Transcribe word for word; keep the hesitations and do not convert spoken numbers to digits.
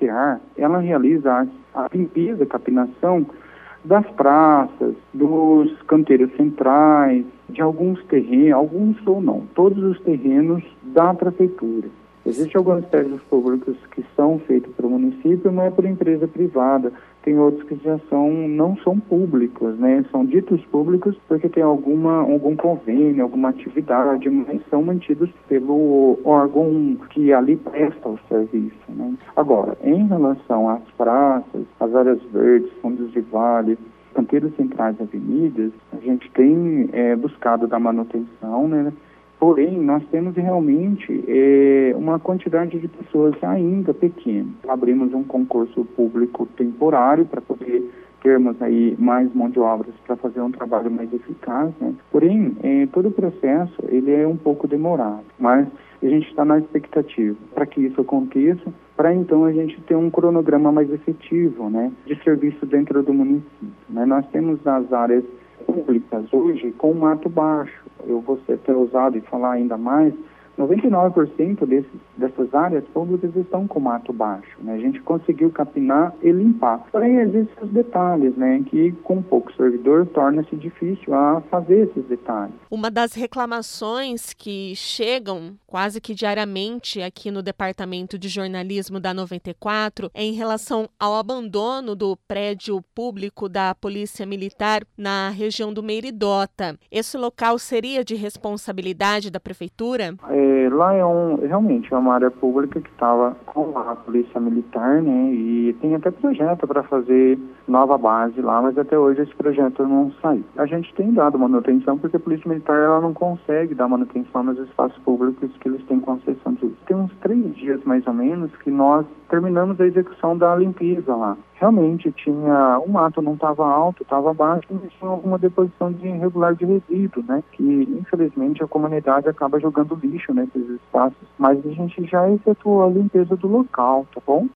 SEAR, ela realiza a, a limpeza, a capinação das praças, dos canteiros centrais, de alguns terrenos, alguns ou não, todos os terrenos da prefeitura. Existem alguns prédios públicos que são feitos pelo município, não é por empresa privada. Tem outros que já são, não são públicos, né? São ditos públicos porque tem alguma, algum convênio, alguma atividade, mas são mantidos pelo órgão que ali presta o serviço, né? Agora, em relação às praças, às áreas verdes, fundos de vale, canteiros centrais, avenidas, a gente tem é, buscado dar manutenção, né? Porém, nós temos realmente é, uma quantidade de pessoas ainda pequena. Abrimos um concurso público temporário para poder termos aí mais mão de obra para fazer um trabalho mais eficaz, né? Porém, é, todo o processo ele é um pouco demorado, mas a gente está na expectativa para que isso aconteça, para então a gente ter um cronograma mais efetivo, né, de serviço dentro do município, né? Nós temos as áreas públicas hoje com mato baixo. Eu vou ser até ousado e falar ainda mais, noventa e nove por cento desses, dessas áreas públicas estão com mato baixo, né? A gente conseguiu capinar e limpar. Porém, existem os detalhes, né, que com pouco servidor torna-se difícil a fazer esses detalhes. Uma das reclamações que chegam quase que diariamente aqui no Departamento de Jornalismo da noventa e quatro é em relação ao abandono do prédio público da Polícia Militar na região do Meiridota. Esse local seria de responsabilidade da Prefeitura? É, lá é um, realmente é uma área pública que estava com a Polícia Militar, né, e tem até projeto para fazer nova base lá, mas até hoje esse projeto não saiu. A gente tem dado manutenção porque a Polícia Militar ela não consegue dar manutenção nos espaços públicos que eles têm concessão de uso. Tem uns três dias mais ou menos que nós terminamos a execução da limpeza lá. Realmente tinha, o mato não estava alto, estava baixo, mas tinha alguma deposição de irregular de resíduo, né? Que infelizmente a comunidade acaba jogando lixo nesses espaços. Mas a gente já efetuou a limpeza do local, tá bom?